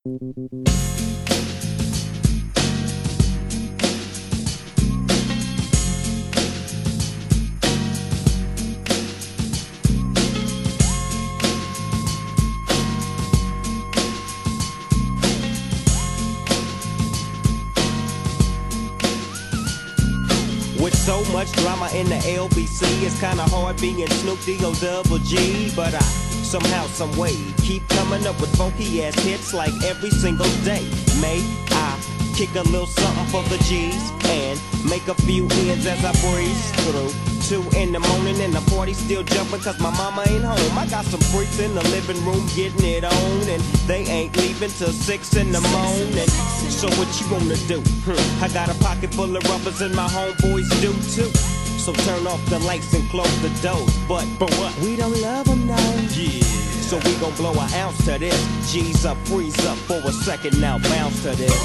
With so much drama in the LBC, it's kinda hard being Snoop D-O-double-G. But I somehow, someway, keep coming up with funky ass hits like every single day. May I kick a little something for the G's and make a few ends as I breeze through 2 in the morning and the party still jumping cause my mama ain't home. I got some freaks in the living room getting it on and they ain't leaving till 6 in the morning. So what you wanna do? I got a pocket full of rubbers and my homeboys do too. So turn off the lights and close the doors. But for what? We don't love them now. Yeah. So we gon' blow an ounce to this. G's up, freeze up for a second now, bounce to this.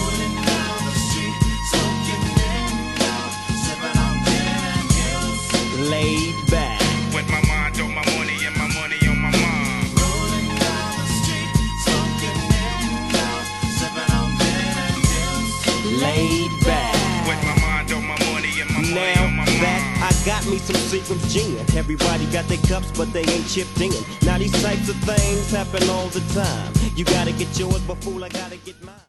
Laid back with my mind on my money and my money on my mind. Rolling down the street, smoking windows, sipping on gin and juice. Laid back with my mind on my money and my money now on my mind. that I got me some Seagram's gin. Everybody got their cups, but they ain't chipped in. Now these types of things happen all the time. You gotta get yours, but fool, I gotta get mine.